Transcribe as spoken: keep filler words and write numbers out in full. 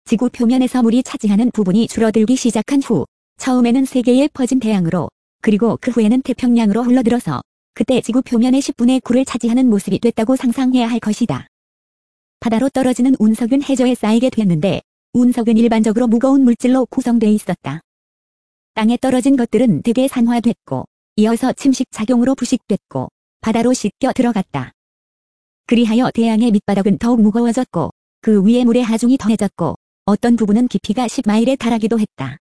지구 표면에서 물이 차지하는 부분이 줄어들기 시작한 후 처음에는 세계에 퍼진 대양으로 그리고 그 후에는 태평양으로 흘러들어서 그때 지구 표면의 십분의 구를 차지하는 모습이 됐다고 상상해야 할 것이다. 바다로 떨어지는 운석은 해저에 쌓이게 됐는데 운석은 일반적으로 무거운 물질로 구성되어 있었다. 땅에 떨어진 것들은 대개 산화됐고 이어서 침식작용으로 부식됐고 바다로 씻겨 들어갔다. 그리하여 대양의 밑바닥은 더욱 무거워졌고 그 위에 물의 하중이 더해졌고 어떤 부분은 깊이가 십 마일에 달하기도 했다.